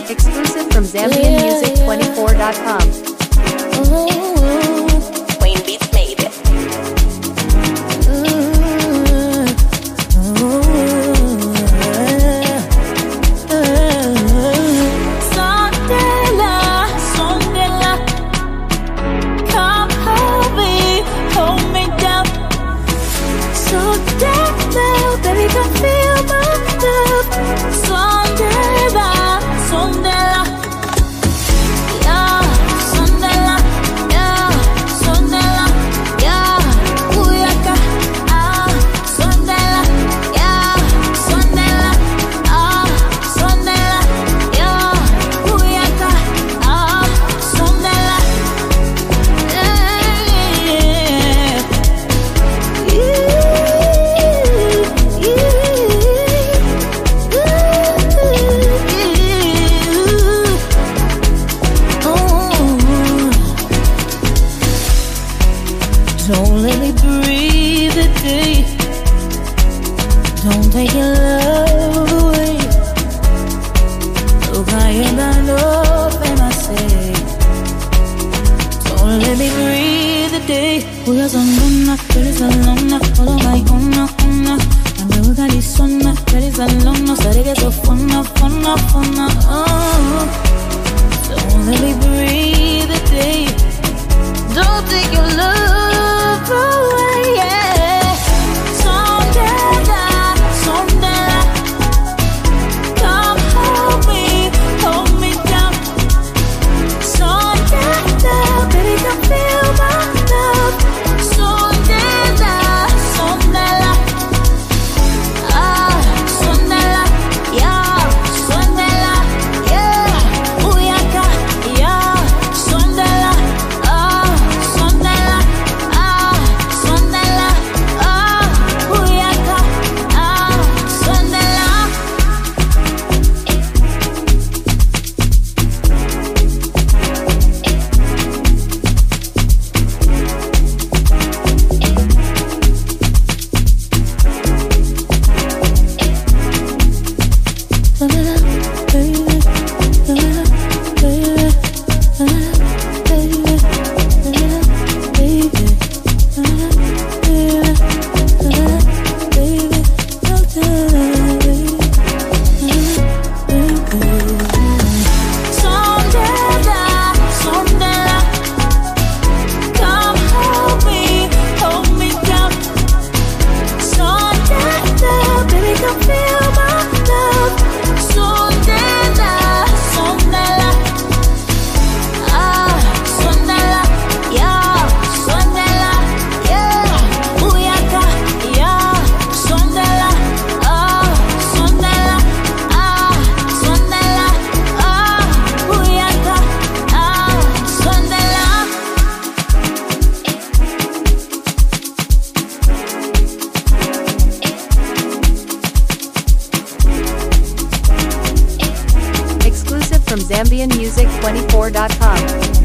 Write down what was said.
Exclusive from ZambianMusic24.com. Wayne Beats made it. Sondela, come hold me down. Sondela, baby, come feel my love. Sondela, yeah, Sondela, yeah, Sondela, yeah, Uyaka, Sondela, yeah, Sondela, Sondela, yeah, Uyaka, Sondela, don't let me breathe the day. Don't take your love away. Look, I am enough, and I say, don't let me breathe the day. Voy a sonar, quieres alona, todo va y una. Cuando gali sona, quieres alona, saré que so fona. Don't let me breathe the day. Don't take your love away, yeah. Sondela, come hold me down. Sondela, baby, come feel my love. Sondela, Sondela, yeah, Sondela, yeah, Uyaka, yeah, Sondela, Sondela, Sondela, Uyaka, Sondela. Exclusive from ZambianMusic24.com.